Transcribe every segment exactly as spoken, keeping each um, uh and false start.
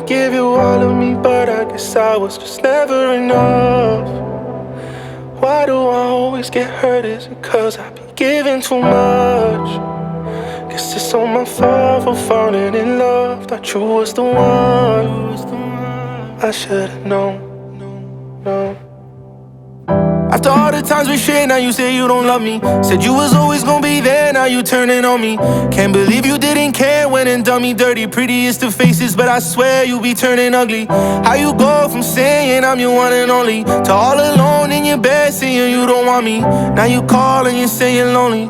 give you all of me, but I guess I was just never enough. Why do I always get hurt? Is it cause I be giving too much? Guess it's all my fault for falling in love. Thought you was the one. I should've known, no. After all the times we shared, now you say you don't love me. Said you was always gonna be there, now you turning on me. Can't believe you didn't care when and done me dirty. Prettiest of faces, but I swear you be turning ugly. How you go from saying I'm your one and only to all alone in your bed saying you don't want me. Now you call and you say you're lonely.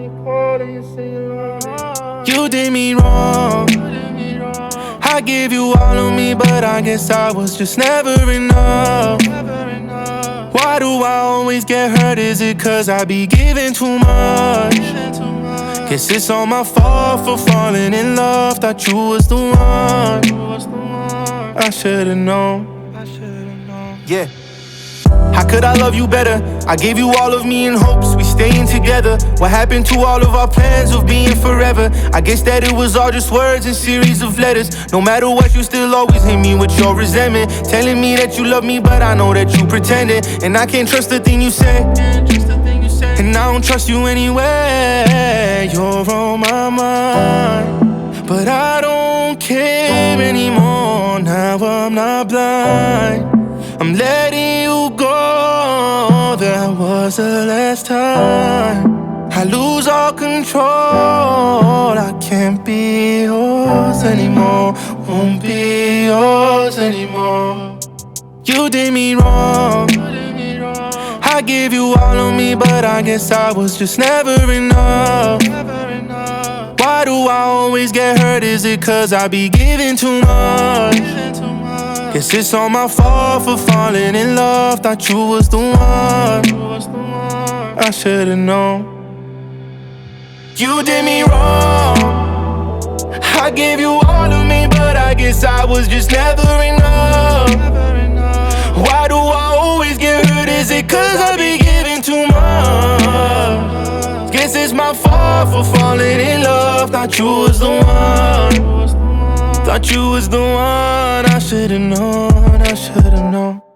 You did me wrong. I gave you all of me, but I guess I was just never enough. Why do I always get hurt? Is it cause I be giving too much? Guess it's all my fault for falling in love. Thought you was the one. I should've known. Yeah. How could I love you better? I gave you all of me in hopes we staying together. What happened to all of our plans of being forever? I guess that it was all just words and series of letters. No matter what, you still always hit me with your resentment, telling me that you love me, but I know that you pretending. And I can't trust the thing you say, and I don't trust you anyway. You're on my mind, but I don't care anymore. Now I'm not blind, I'm letting you go. That was the last time. I lose all control. I can't be yours anymore. Won't be yours anymore. You did me wrong. I gave you all of me, but I guess I was just never enough. Why do I always get hurt? Is it cause I be giving too much? Guess it's all my fault for falling in love. Thought you was the one. I should've known. You did me wrong. I gave you all of me, but I guess I was just never enough. Why do I always get hurt? Is it cause I be giving too much? Guess it's my fault for falling in love. Thought you was the one. Thought you was the one. I should've known, I should've known.